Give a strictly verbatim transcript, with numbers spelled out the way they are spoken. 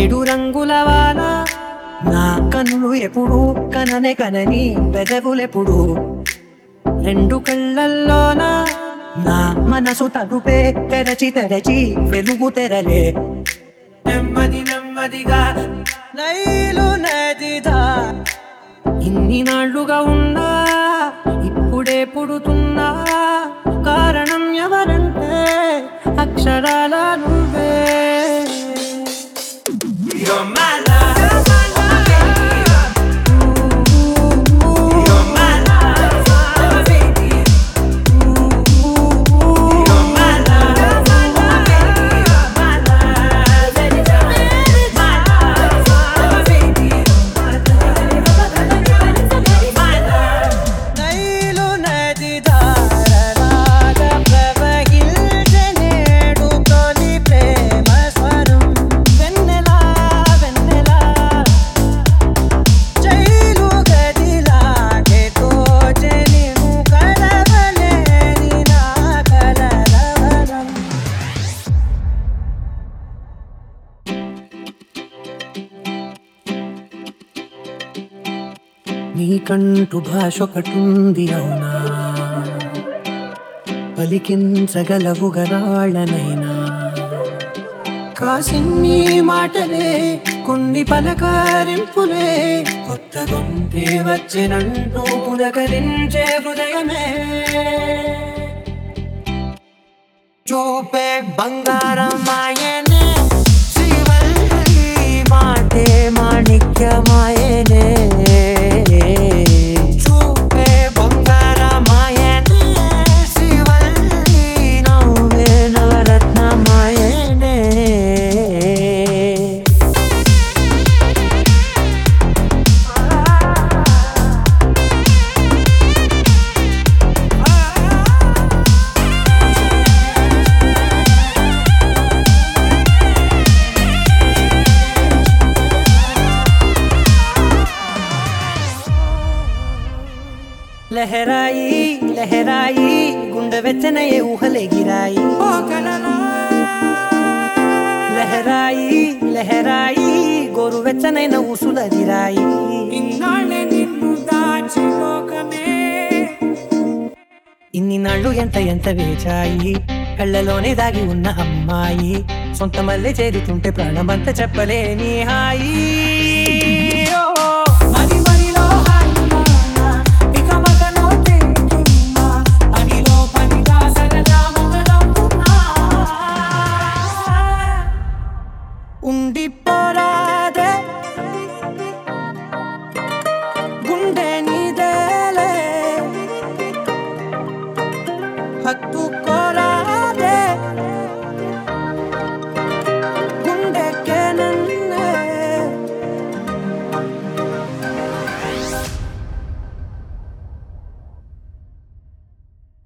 ఏడు రంగుల వాన నా కన్నులు ఎప్పుడు కననే కనని పెదవులెప్పుడు రెండు కళ్ళల్లోన నా మనసు తలుపే తెరచి తెరచి వెలుగు తెరలే నెమ్మది నెమ్మదిగా నైలు నదిదా ఇన్ని నాళ్లుగా ఉన్నా ఇప్పుడే పుడుతున్నా కారణం ఎవరంటే అక్షరాల నువ్వే You're my love, you're my love, you're my love, my baby. You're my love, you're my love, you're my love, my love, my baby. My love. Nile నది ధారలాగా ప్రవహించే నేడు తొలి ప్రేమ స్వరం వెన్నెలా వెన్నెలా జైలు గదిలాగే తోచె నీవు కలవలేని నా కలలవరం నీకంటూ భాష ఒకటుంది అవునా పలికించగలవుగా రాళ్ళనైనా కాసిన్ని మాటలే కొన్ని పలకరింపులే కొత్త గొంతే వచ్చినంటూ పులకరించే హృదయమే చూపే బంగారమాయనే శ్రీవల్లి మాటే మాణిక్యమాయనే చూపే బంగారమాయనే శ్రీవల్లి నవ్వే నవరత్నమాయనే లహరాయి లహరాయి గుండె వెచ్చనయే ఊహలెగిరాయి లహరాయి లహరాయి గోరు వెచ్చనైన ఊసులదిరాయి ఇన్ని నాళ్ళు ఎంత ఎంత వేచాయి కళ్ళలోనే దాగి ఉన్న అమ్మాయి సొంత మల్లె చేరుతుంటే ప్రాణమంతా చెప్పలేని హాయి